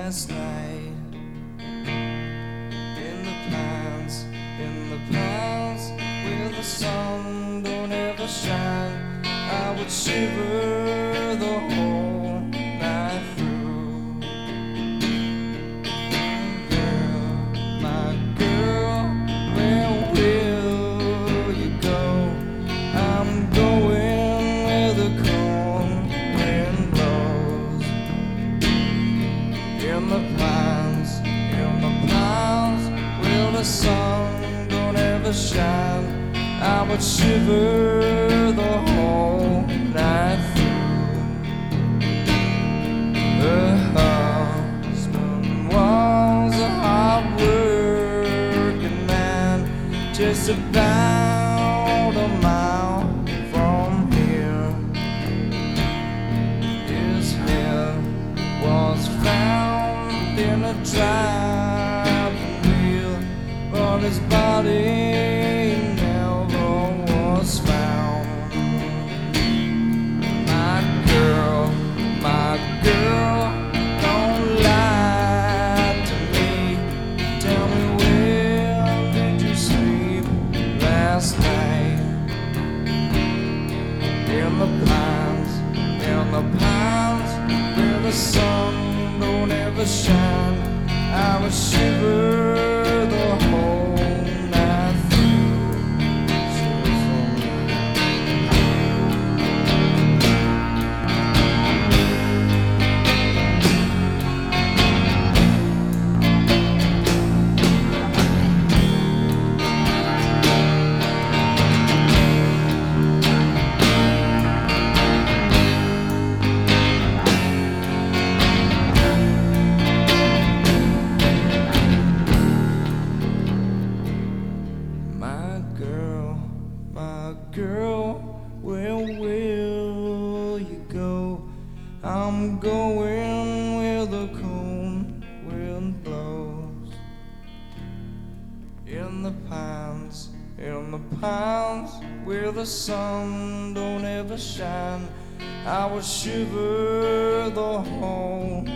last night. In the pines, where the sun don't ever shine, I would shiver the whole night through. Girl, my girl, where will you go? I'm going where the cold wind blows. In the pines, where the sun don't ever shine, I would shiver the whole night through. Her husband was a hard-working man, just about a mile from here. His head was found in a driving wheel, but his body never was found. My girl, don't lie to me. Tell me, where did you sleep last night? In the pines, where the sun don't ever shine, I would shiver the whole night through. My girl, where will you go? I'm going where the cold wind blows. In the pines, where the sun don't ever shine, I would shiver the whole